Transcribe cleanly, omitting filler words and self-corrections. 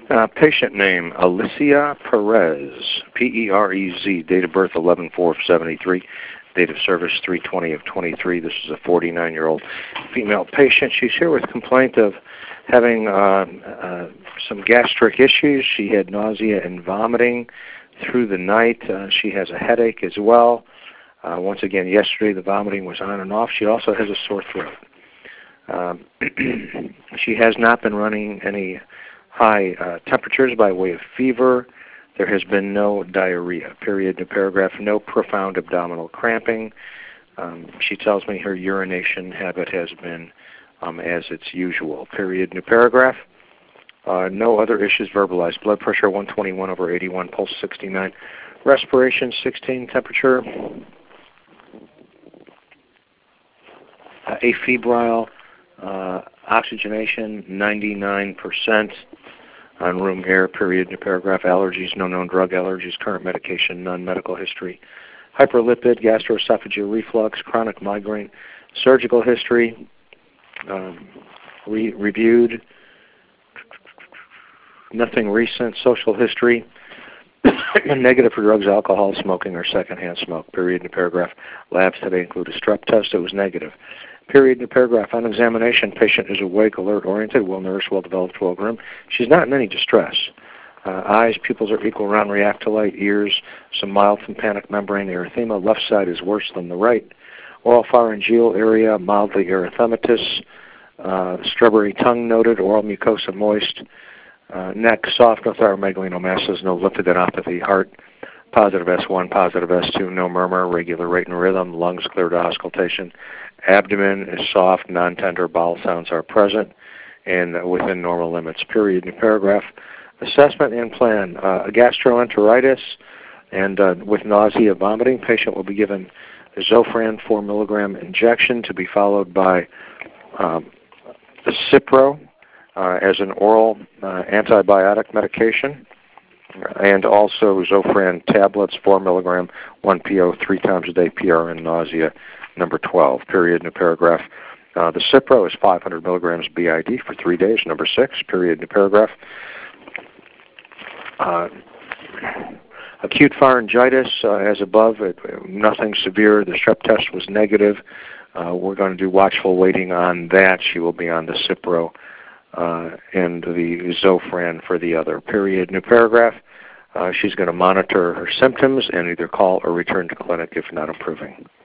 Patient name, Alicia Perez, P-E-R-E-Z, date of birth 11/4/73, date of service 3/20/23. This is a 49-year-old female patient. She's here with complaint of having some gastric issues. She had nausea and vomiting through the night. She has a headache as well. Once again, yesterday the vomiting was on and off. She also has a sore throat. She has not been running any high temperatures by way of fever. There has been no diarrhea, period, new paragraph, no profound abdominal cramping. She tells me her urination habit has been as it's usual, period, new paragraph. No other issues verbalized. Blood pressure 121/81, pulse 69, respiration 16, temperature afebrile, oxygenation 99%. On room air, period, new paragraph. Allergies, no known drug allergies. Current medication, none. Medical history, hyperlipid, gastroesophageal reflux, chronic migraine. Surgical history, reviewed. Nothing recent. Social history, negative for drugs, alcohol, smoking, or secondhand smoke, period, new paragraph. Labs today include a strep test. It was negative. Period, new paragraph. On examination, patient is awake, alert, oriented, well-nourished, well-developed, well-groomed. She's not in any distress. Eyes, pupils are equal, round, react to light. Ears, some mild tympanic membrane erythema. Left side is worse than the right. Oral pharyngeal area, mildly erythematous. Strawberry tongue noted. Oral mucosa moist. Neck, soft, no thyromegalinomasses, no lymphadenopathy. Heart, positive S1, positive S2, no murmur, regular rate and rhythm. Lungs clear to auscultation. Abdomen is soft, non-tender, bowel sounds are present, and within normal limits, period, new paragraph. Assessment and plan, gastroenteritis and with nausea, vomiting. Patient will be given Zofran 4 milligram injection to be followed by the Cipro as an oral antibiotic medication, and also Zofran tablets 4 milligram, 1 PO, 3 times a day, PRN nausea, number 12, period, new paragraph. The Cipro is 500 milligrams BID for 3 days, number 6, period, new paragraph. Acute pharyngitis, as above, nothing severe. The strep test was negative. We're going to do watchful waiting on that. She will be on the Cipro and the Zofran for the other, period, new paragraph. She's going to monitor her symptoms and either call or return to clinic if not improving.